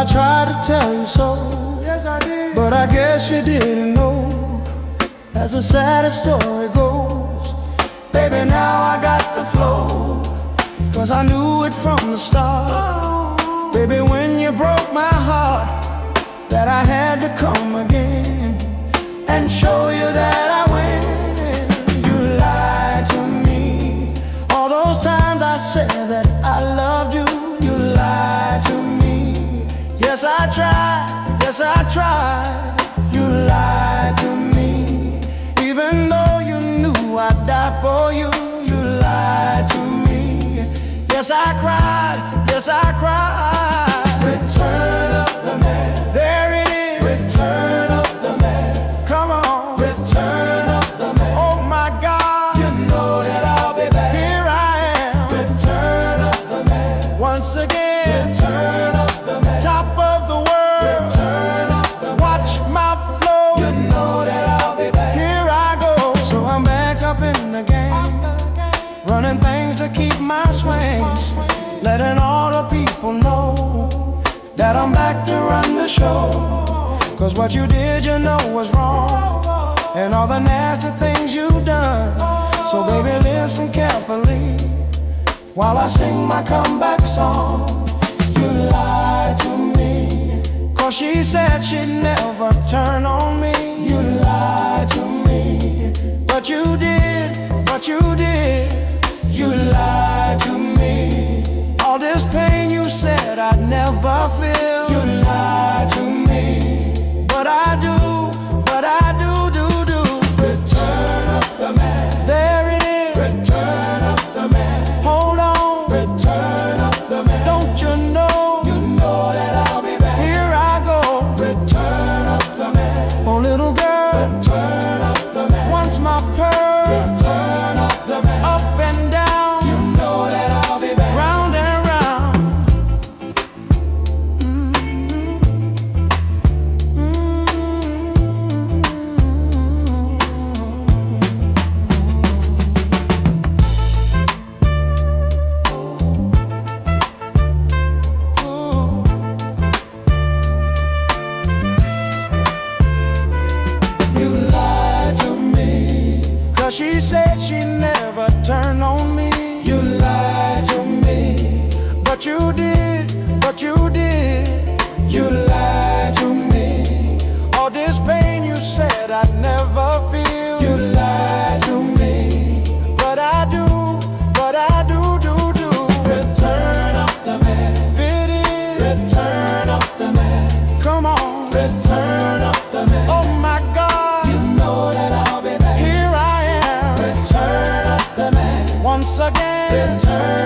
tried to tell you so. Yes, I did. But I guess you didn't know. As the saddest story goes, baby, now I got the flow. 'Cause I knew it from the start. Baby, when you broke my heart, that I had to come again and show you that I win. You lied to me. All those times I said that I loved you, you lied to me. Yes, I tried, yes, I tried. You lied to me. Even though you knew I'd die for you, you lied to me. Yes, I cried, yes, I cried. Return of the man. There it is. Return of the man. Come on. Return of the man. Oh my God. You know that I'll be back. Here I am. Return of the man. Once again. Return of the man. Top of the world. Return of the man. Watch my flow. You know that I'll be back. Here I go. So I'm back up in the game, running things to keep my swings, letting all the people know that I'm back to run the show. 'Cause what you did, you know, was wrong, and all the nasty things you've done. So baby, listen carefully while I sing my comeback song. You lied to me, 'cause she said she'd never turn on me. You lied to me, but you did, but you did. You lied to me. All this pain you said I'd never feel. You lied to me. But I do, do. Return of the man. There it is. Return of the man. Hold on. Return of the man. Don't you know? You know that I'll be back. Here I go. Return of the man. Oh little girl. Return of the man. Once my pearl. Return of the man. Up and down. You know that I'll be back. Round and round. You lied to me, 'cause she said she'd never turn on me. You lied to me, but you did, but you did. You lied to me. All this pain you said I'd never feel. You lied to me, but I do, do. Return of the man. It is. Return of the man. Come on. Return of the man. Oh my God. You know that I'll be back. Here I am. Return of the man. Once again. Return